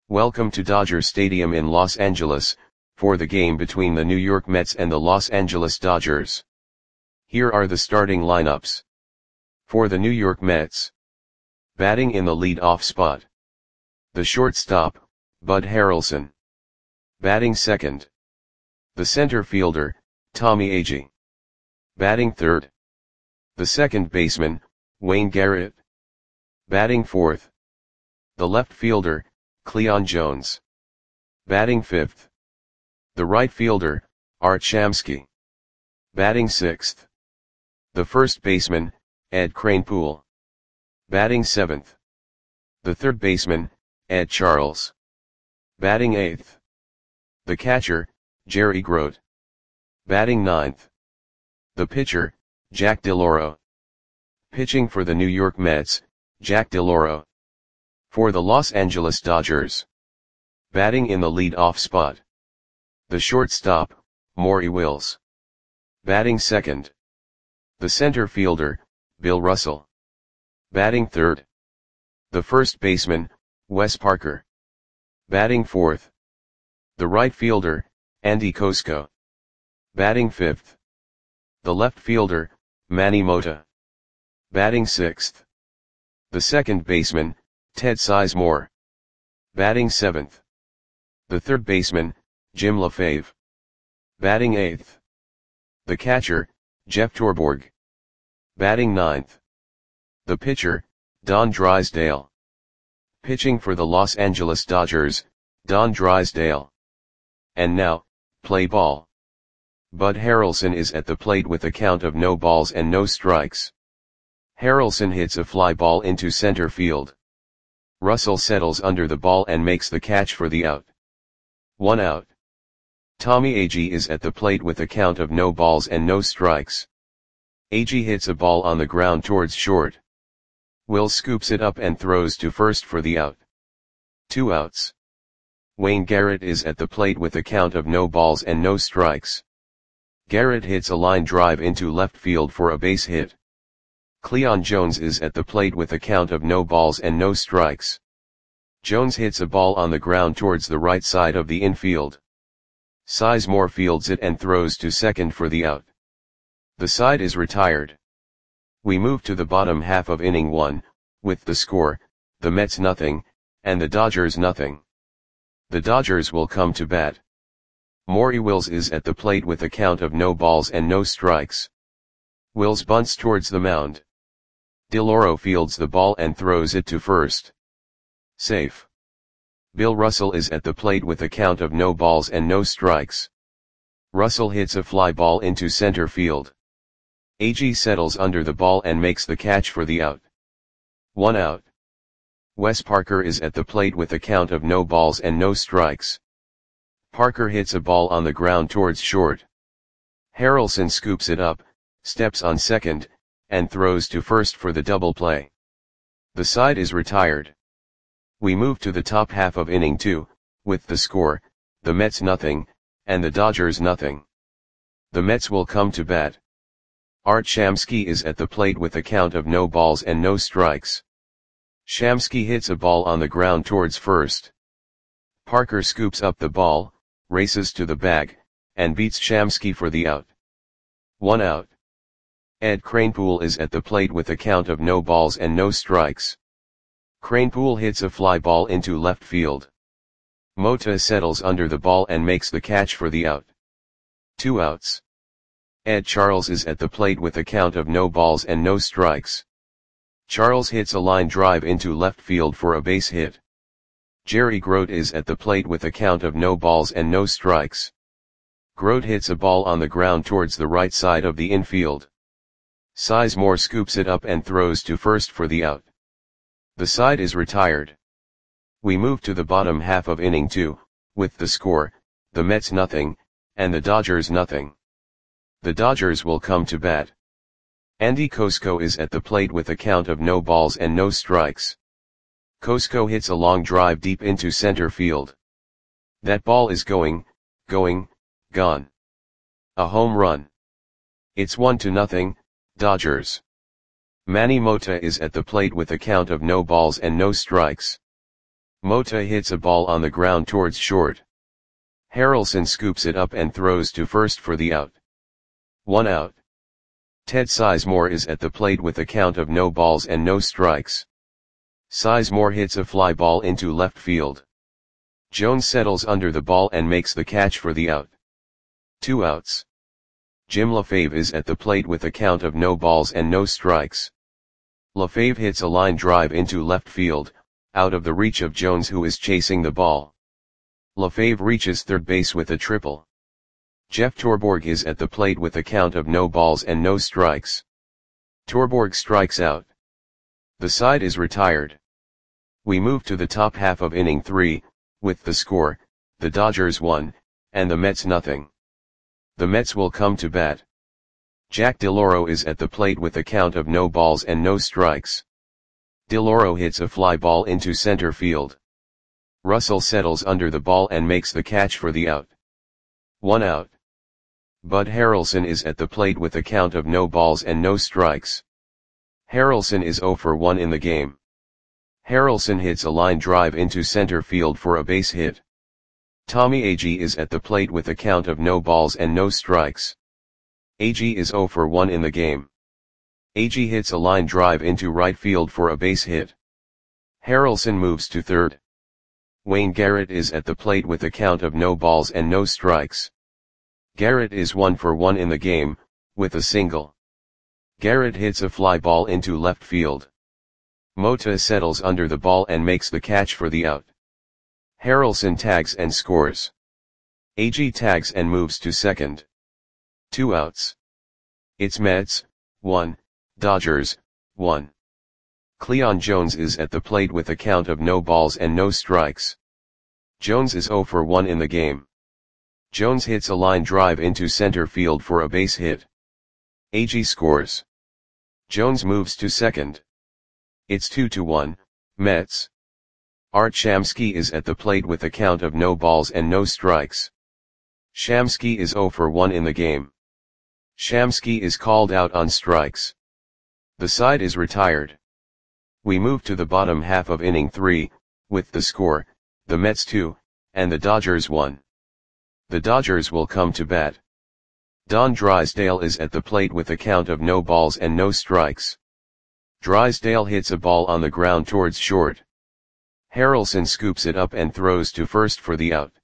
Welcome to Dodger Stadium in Los Angeles, for the game between the New York Mets and the Los Angeles Dodgers. Here are the starting lineups. For the New York Mets. Batting in the lead-off spot. The shortstop, Bud Harrelson. Batting second. The center fielder, Tommy Agee. Batting third. The second baseman, Wayne Garrett. Batting fourth. The left fielder, Cleon Jones. Batting fifth. The right fielder, Art Shamsky. Batting sixth. The first baseman, Ed Kranepool. Batting seventh. The third baseman, Ed Charles. Batting eighth. The catcher, Jerry Grote. Batting ninth. The pitcher, Jack DeLauro. Pitching for the New York Mets, Jack DeLauro. For the Los Angeles Dodgers. Batting in the lead-off spot. The shortstop, Maury Wills. Batting second. The center fielder, Bill Russell. Batting third. The first baseman, Wes Parker. Batting fourth. The right fielder, Andy Kosko. Batting fifth. The left fielder, Manny Mota. Batting sixth. The second baseman, Ted Sizemore. Batting seventh. The third baseman, Jim LaFave. Batting eighth. The catcher, Jeff Torborg. Batting ninth. The pitcher, Don Drysdale. Pitching for the Los Angeles Dodgers, Don Drysdale. And now, play ball. Bud Harrelson is at the plate with a count of no balls and no strikes. Harrelson hits a fly ball into center field. Russell settles under the ball and makes the catch for the out. 1 out. Tommy Agee is at the plate with a count of no balls and no strikes. Agee hits a ball on the ground towards short. Wills scoops it up and throws to first for the out. 2 outs. Wayne Garrett is at the plate with a count of no balls and no strikes. Garrett hits a line drive into left field for a base hit. Cleon Jones is at the plate with a count of no balls and no strikes. Jones hits a ball on the ground towards the right side of the infield. Sizemore fields it and throws to second for the out. The side is retired. We move to the bottom half of inning 1, with the score, the Mets nothing, and the Dodgers nothing. The Dodgers will come to bat. Maury Wills is at the plate with a count of no balls and no strikes. Wills bunts towards the mound. DeLauro fields the ball and throws it to first. Safe. Bill Russell is at the plate with a count of no balls and no strikes. Russell hits a fly ball into center field. Agee settles under the ball and makes the catch for the out. 1 out. Wes Parker is at the plate with a count of no balls and no strikes. Parker hits a ball on the ground towards short. Harrelson scoops it up, steps on second, and throws to first for the double play. The side is retired. We move to the top half of inning 2, with the score, the Mets nothing, and the Dodgers nothing. The Mets will come to bat. Art Shamsky is at the plate with a count of no balls and no strikes. Shamsky hits a ball on the ground towards first. Parker scoops up the ball, races to the bag, and beats Shamsky for the out. 1 out. Ed Kranepool is at the plate with a count of no balls and no strikes. Kranepool hits a fly ball into left field. Mota settles under the ball and makes the catch for the out. 2 outs. Ed Charles is at the plate with a count of no balls and no strikes. Charles hits a line drive into left field for a base hit. Jerry Grote is at the plate with a count of no balls and no strikes. Grote hits a ball on the ground towards the right side of the infield. Sizemore scoops it up and throws to first for the out. The side is retired. We move to the bottom half of inning 2, with the score, the Mets nothing, and the Dodgers nothing. The Dodgers will come to bat. Andy Kosko is at the plate with a count of no balls and no strikes. Kosko hits a long drive deep into center field. That ball is gone. A home run. It's 1-0, Dodgers. Manny Mota is at the plate with a count of no balls and no strikes. Mota hits a ball on the ground towards short. Harrelson scoops it up and throws to first for the out. 1 out. Ted Sizemore is at the plate with a count of no balls and no strikes. Sizemore hits a fly ball into left field. Jones settles under the ball and makes the catch for the out. 2 outs. Jim LaFave is at the plate with a count of no balls and no strikes. LaFave hits a line drive into left field, out of the reach of Jones, who is chasing the ball. LaFave reaches third base with a triple. Jeff Torborg is at the plate with a count of no balls and no strikes. Torborg strikes out. The side is retired. We move to the top half of inning 3, with the score, the Dodgers 1, and the Mets nothing. The Mets will come to bat. Jack DeLauro is at the plate with a count of no balls and no strikes. DeLauro hits a fly ball into center field. Russell settles under the ball and makes the catch for the out. 1 out. Bud Harrelson is at the plate with a count of no balls and no strikes. Harrelson is 0 for 1 in the game. Harrelson hits a line drive into center field for a base hit. Tommy Agee is at the plate with a count of no balls and no strikes. Agee is 0 for 1 in the game. Agee hits a line drive into right field for a base hit. Harrelson moves to third. Wayne Garrett is at the plate with a count of no balls and no strikes. Garrett is 1 for 1 in the game, with a single. Garrett hits a fly ball into left field. Mota settles under the ball and makes the catch for the out. Harrelson tags and scores. Agee tags and moves to second. 2 outs. It's Mets, 1, Dodgers, 1. Cleon Jones is at the plate with a count of no balls and no strikes. Jones is 0 for 1 in the game. Jones hits a line drive into center field for a base hit. Agee scores. Jones moves to second. It's 2-1, Mets. Art Shamsky is at the plate with a count of no balls and no strikes. Shamsky is 0 for 1 in the game. Shamsky is called out on strikes. The side is retired. We move to the bottom half of inning 3, with the score, the Mets 2, and the Dodgers 1. The Dodgers will come to bat. Don Drysdale is at the plate with a count of no balls and no strikes. Drysdale hits a ball on the ground towards short. Harrelson scoops it up and throws to first for the out.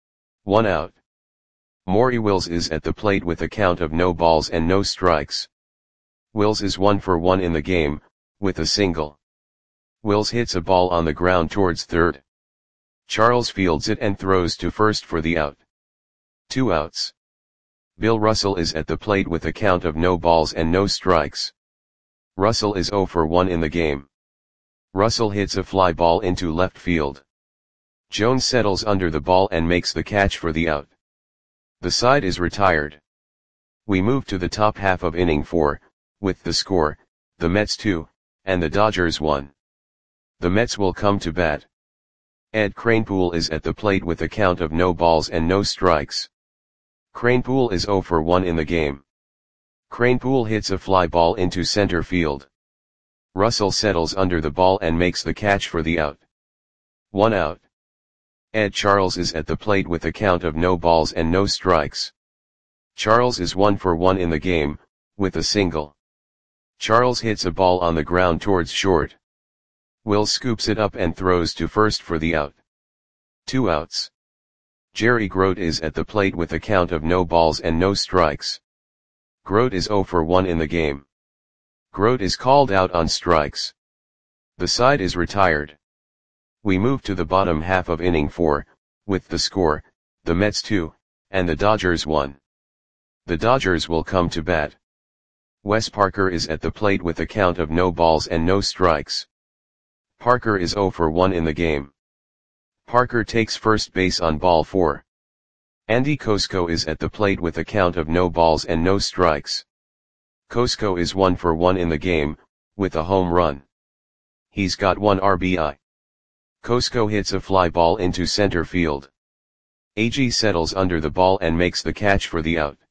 1 out. Maury Wills is at the plate with a count of no balls and no strikes. Wills is 1 for 1 in the game, with a single. Wills hits a ball on the ground towards third. Charles fields it and throws to first for the out. 2 outs. Bill Russell is at the plate with a count of no balls and no strikes. Russell is 0 for 1 in the game. Russell hits a fly ball into left field. Jones settles under the ball and makes the catch for the out. The side is retired. We move to the top half of inning 4, with the score, the Mets 2, and the Dodgers 1. The Mets will come to bat. Ed Kranepool is at the plate with a count of no balls and no strikes. Kranepool is 0 for 1 in the game. Kranepool hits a fly ball into center field. Russell settles under the ball and makes the catch for the out. 1 out. Ed Charles is at the plate with a count of no balls and no strikes. Charles is 1 for 1 in the game, with a single. Charles hits a ball on the ground towards short. Will scoops it up and throws to first for the out. 2 outs. Jerry Grote is at the plate with a count of no balls and no strikes. Grote is 0 for 1 in the game. Grote is called out on strikes. The side is retired. We move to the bottom half of inning 4, with the score, the Mets 2, and the Dodgers 1. The Dodgers will come to bat. Wes Parker is at the plate with a count of no balls and no strikes. Parker is 0 for 1 in the game. Parker takes first base on ball 4. Andy Kosko is at the plate with a count of no balls and no strikes. Kosko is 1 for 1 in the game, with a home run. He's got 1 RBI. Kosko hits a fly ball into center field. Agee settles under the ball and makes the catch for the out.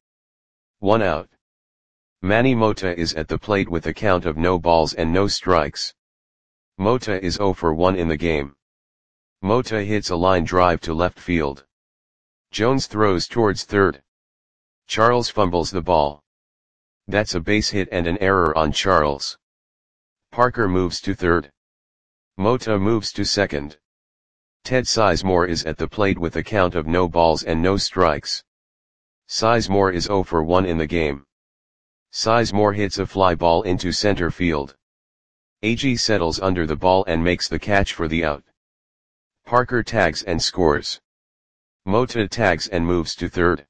1 out. Manny Mota is at the plate with a count of no balls and no strikes. Mota is 0 for 1 in the game. Mota hits a line drive to left field. Jones throws towards third. Charles fumbles the ball. That's a base hit and an error on Charles. Parker moves to third. Mota moves to second. Ted Sizemore is at the plate with a count of no balls and no strikes. Sizemore is 0 for 1 in the game. Sizemore hits a fly ball into center field. Agee settles under the ball and makes the catch for the out. Parker tags and scores. Mota tags and moves to third.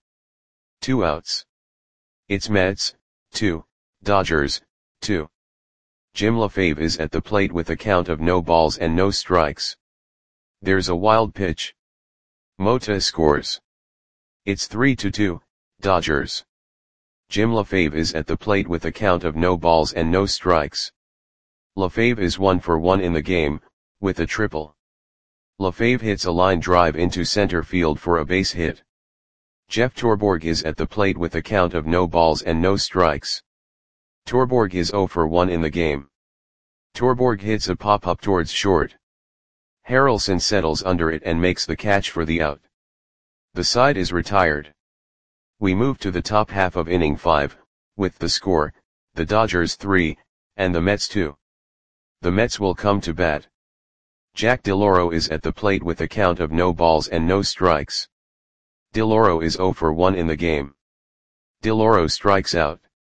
2 outs. It's Mets, 2, Dodgers, 2. Jim LaFave is at the plate with a count of no balls and no strikes. There's a wild pitch. Mota scores. It's 3-2, Dodgers. Jim LaFave is at the plate with a count of no balls and no strikes. LaFave is 1 for 1 in the game, with a triple. LaFave hits a line drive into center field for a base hit. Jeff Torborg is at the plate with a count of no balls and no strikes. Torborg is 0 for 1 in the game. Torborg hits a pop-up towards short. Harrelson settles under it and makes the catch for the out. The side is retired. We move to the top half of inning 5, with the score, the Dodgers 3, and the Mets 2. The Mets will come to bat. Jack DeLauro is at the plate with a count of no balls and no strikes. DeLauro is 0 for 1 in the game. DeLauro strikes out.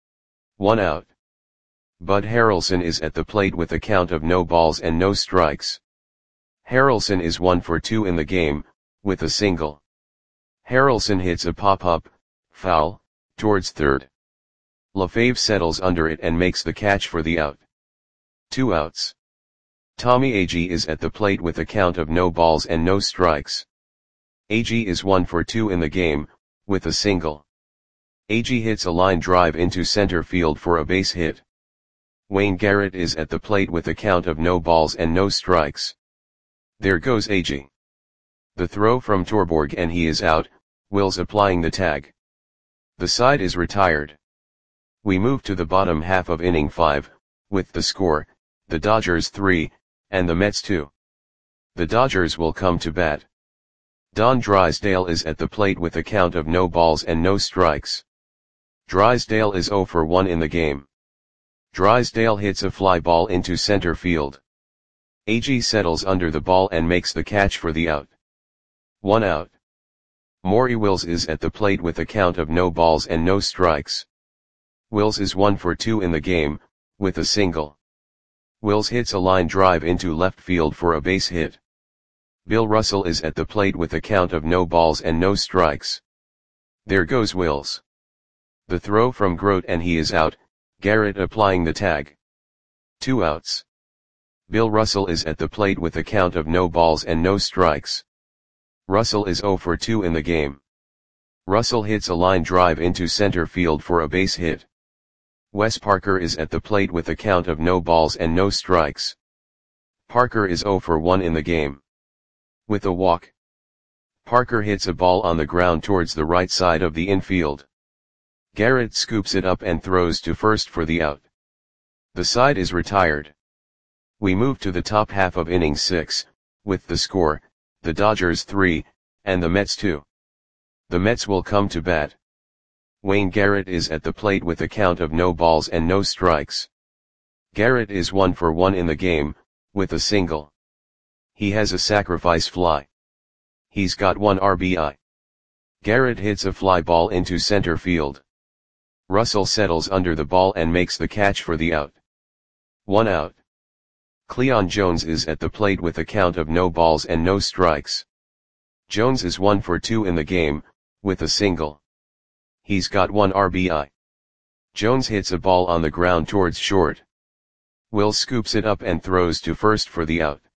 1 out. Bud Harrelson is at the plate with a count of no balls and no strikes. Harrelson is 1 for 2 in the game, with a single. Harrelson hits a pop-up, foul, towards third. LaFave settles under it and makes the catch for the out. 2 outs. Tommy Agee is at the plate with a count of no balls and no strikes. Agee is 1 for 2 in the game, with a single. Agee hits a line drive into center field for a base hit. Wayne Garrett is at the plate with a count of no balls and no strikes. There goes Agee. The throw from Torborg and he is out, Wills applying the tag. The side is retired. We move to the bottom half of inning 5, with the score, the Dodgers 3, and the Mets 2. The Dodgers will come to bat. Don Drysdale is at the plate with a count of no balls and no strikes. Drysdale is 0 for 1 in the game. Drysdale hits a fly ball into center field. Agee settles under the ball and makes the catch for the out. 1 out. Maury Wills is at the plate with a count of no balls and no strikes. Wills is 1 for 2 in the game, with a single. Wills hits a line drive into left field for a base hit. Bill Russell is at the plate with a count of no balls and no strikes. There goes Wills. The throw from Grote and he is out, Garrett applying the tag. 2 outs. Bill Russell is at the plate with a count of no balls and no strikes. Russell is 0 for 2 in the game. Russell hits a line drive into center field for a base hit. Wes Parker is at the plate with a count of no balls and no strikes. Parker is 0 for 1 in the game. With a walk. Parker hits a ball on the ground towards the right side of the infield. Garrett scoops it up and throws to first for the out. The side is retired. We move to the top half of inning 6, with the score, the Dodgers 3, and the Mets 2. The Mets will come to bat. Wayne Garrett is at the plate with a count of no balls and no strikes. Garrett is 1 for 1 in the game, with a single. He has a sacrifice fly. He's got 1 RBI. Garrett hits a fly ball into center field. Russell settles under the ball and makes the catch for the out. 1 out. Cleon Jones is at the plate with a count of no balls and no strikes. Jones is 1 for 2 in the game, with a single. He's got 1 RBI. Jones hits a ball on the ground towards short. Will scoops it up and throws to first for the out.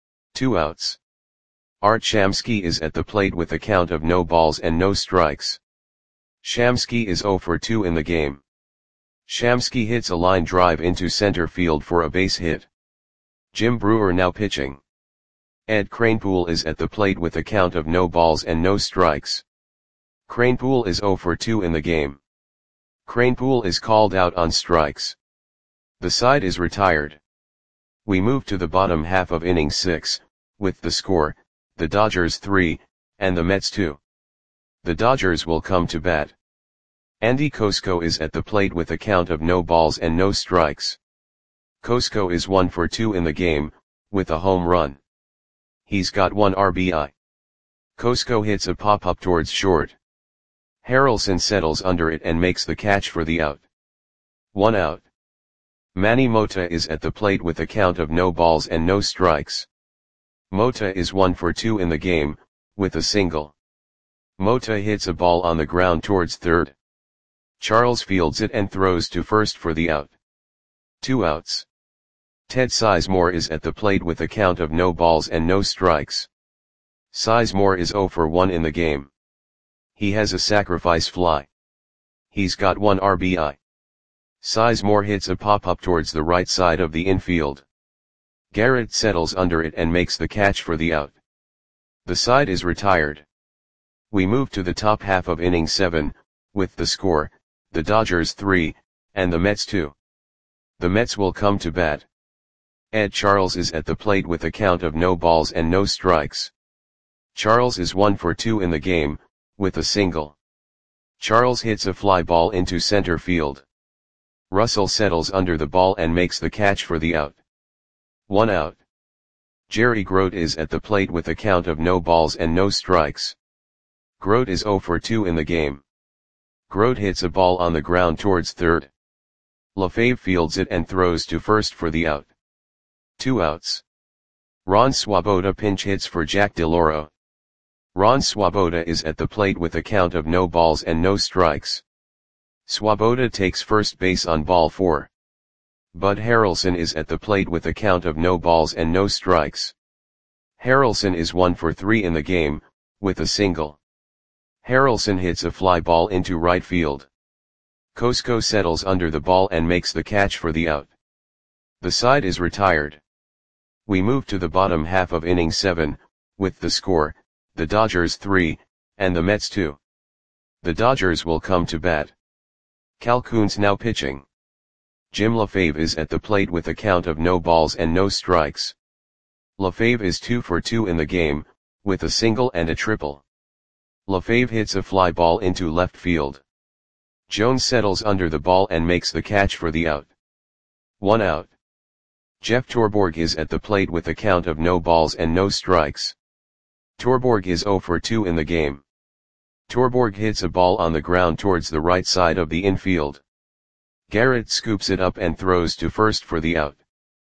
2 outs. Art Shamsky is at the plate with a count of no balls and no strikes. Shamsky is 0 for 2 in the game. Shamsky hits a line drive into center field for a base hit. Jim Brewer now pitching. Ed Kranepool is at the plate with a count of no balls and no strikes. Kranepool is 0 for 2 in the game. Kranepool is called out on strikes. The side is retired. We move to the bottom half of inning 6, with the score, the Dodgers 3, and the Mets 2. The Dodgers will come to bat. Andy Cosco is at the plate with a count of no balls and no strikes. Cosco is 1 for 2 in the game, with a home run. He's got 1 RBI. Cosco hits a pop-up towards short. Harrelson settles under it and makes the catch for the out. 1 out. Manny Mota is at the plate with a count of no balls and no strikes. Mota is 1 for 2 in the game, with a single. Mota hits a ball on the ground towards third. Charles fields it and throws to first for the out. 2 outs. Ted Sizemore is at the plate with a count of no balls and no strikes. Sizemore is 0 for 1 in the game. He has a sacrifice fly. He's got 1 RBI. Sizemore hits a pop-up towards the right side of the infield. Garrett settles under it and makes the catch for the out. The side is retired. We move to the top half of inning 7, with the score, the Dodgers 3, and the Mets 2. The Mets will come to bat. Ed Charles is at the plate with a count of no balls and no strikes. Charles is 1 for 2 in the game, with a single. Charles hits a fly ball into center field. Russell settles under the ball and makes the catch for the out. 1 out. Jerry Grote is at the plate with a count of no balls and no strikes. Grote is 0 for 2 in the game. Grote hits a ball on the ground towards third. LaFave fields it and throws to first for the out. 2 outs. Ron Swoboda pinch hits for Jack DeLauro. Ron Swoboda is at the plate with a count of no balls and no strikes. Swoboda takes first base on ball 4. Bud Harrelson is at the plate with a count of no balls and no strikes. Harrelson is 1 for 3 in the game, with a single. Harrelson hits a fly ball into right field. Cosco settles under the ball and makes the catch for the out. The side is retired. We move to the bottom half of inning 7, with the score, the Dodgers 3, and the Mets 2. The Dodgers will come to bat. Calhoun's now pitching. Jim LaFave is at the plate with a count of no balls and no strikes. LaFave is 2 for 2 in the game, with a single and a triple. LaFave hits a fly ball into left field. Jones settles under the ball and makes the catch for the out. 1 out. Jeff Torborg is at the plate with a count of no balls and no strikes. Torborg is 0 for 2 in the game. Torborg hits a ball on the ground towards the right side of the infield. Garrett scoops it up and throws to first for the out.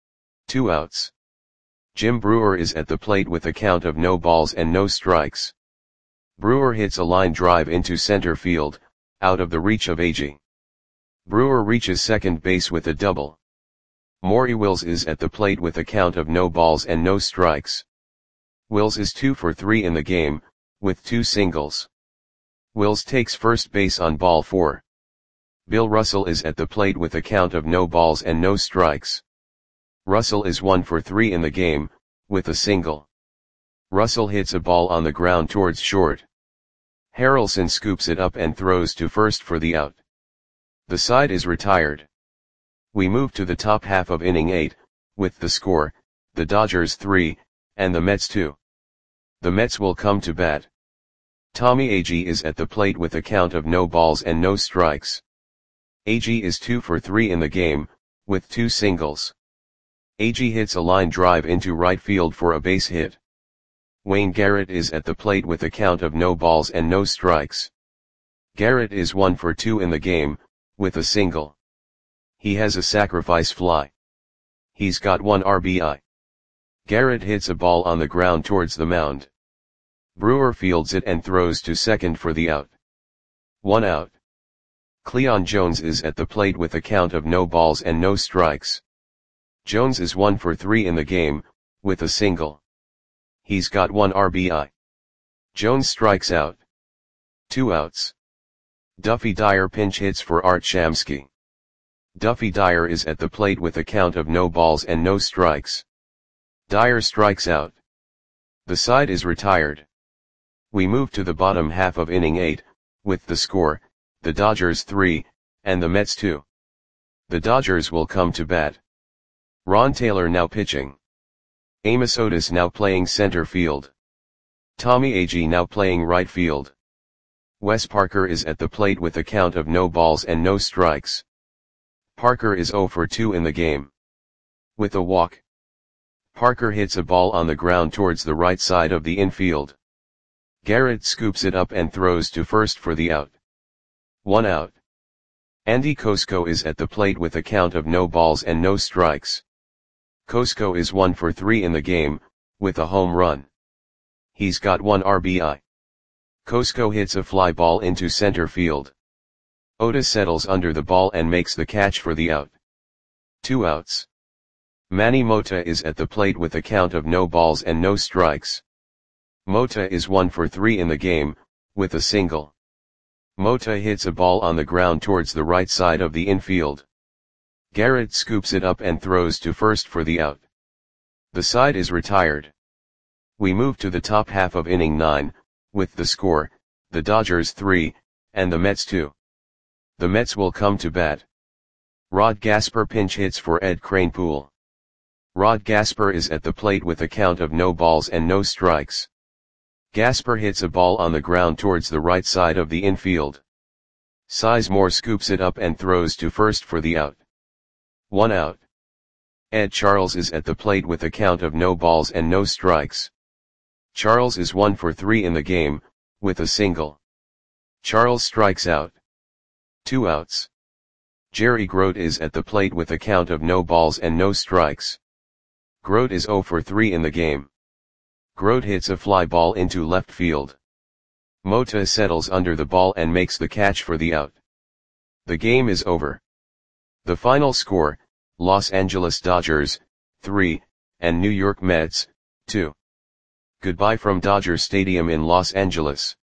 2 outs. Jim Brewer is at the plate with a count of no balls and no strikes. Brewer hits a line drive into center field, out of the reach of Agee. Brewer reaches second base with a double. Maury Wills is at the plate with a count of no balls and no strikes. Wills is 2 for 3 in the game, with 2 singles. Wills takes first base on ball 4. Bill Russell is at the plate with a count of no balls and no strikes. Russell is 1 for 3 in the game, with a single. Russell hits a ball on the ground towards short. Harrelson scoops it up and throws to first for the out. The side is retired. We move to the top half of inning 8, with the score, the Dodgers 3, and the Mets 2. The Mets will come to bat. Tommy Agee is at the plate with a count of no balls and no strikes. Agee is 2 for 3 in the game, with 2 singles. Agee hits a line drive into right field for a base hit. Wayne Garrett is at the plate with a count of no balls and no strikes. Garrett is 1 for 2 in the game, with a single. He has a sacrifice fly. He's got 1 RBI. Garrett hits a ball on the ground towards the mound. Brewer fields it and throws to second for the out. 1 out. Cleon Jones is at the plate with a count of no balls and no strikes. Jones is 1 for 3 in the game, with a single. He's got 1 RBI. Jones strikes out. 2 outs. Duffy Dyer pinch hits for Art Shamsky. Duffy Dyer is at the plate with a count of no balls and no strikes. Dyer strikes out. The side is retired. We move to the bottom half of inning 8, with the score, the Dodgers 3, and the Mets 2. The Dodgers will come to bat. Ron Taylor now pitching. Amos Otis now playing center field. Tommy Agee now playing right field. Wes Parker is at the plate with a count of no balls and no strikes. Parker is 0 for 2 in the game. With a walk, Parker hits a ball on the ground towards the right side of the infield. Garrett scoops it up and throws to first for the out. 1 out. Andy Kosko is at the plate with a count of no balls and no strikes. Kosko is 1 for 3 in the game, with a home run. He's got 1 RBI. Kosko hits a fly ball into center field. Ota settles under the ball and makes the catch for the out. 2 outs. Manny Mota is at the plate with a count of no balls and no strikes. Mota is 1 for 3 in the game, with a single. Mota hits a ball on the ground towards the right side of the infield. Garrett scoops it up and throws to first for the out. The side is retired. We move to the top half of inning 9, with the score, the Dodgers 3, and the Mets 2. The Mets will come to bat. Rod Gasper pinch hits for Ed Kranepool. Rod Gasper is at the plate with a count of no balls and no strikes. Gasper hits a ball on the ground towards the right side of the infield. Sizemore scoops it up and throws to first for the out. 1 out. Ed Charles is at the plate with a count of no balls and no strikes. Charles is 1 for 3 in the game, with a single. Charles strikes out. 2 outs. Jerry Grote is at the plate with a count of no balls and no strikes. Grote is 0 for 3 in the game. Grote hits a fly ball into left field. Mota settles under the ball and makes the catch for the out. The game is over. The final score, Los Angeles Dodgers, 3, and New York Mets, 2. Goodbye from Dodger Stadium in Los Angeles.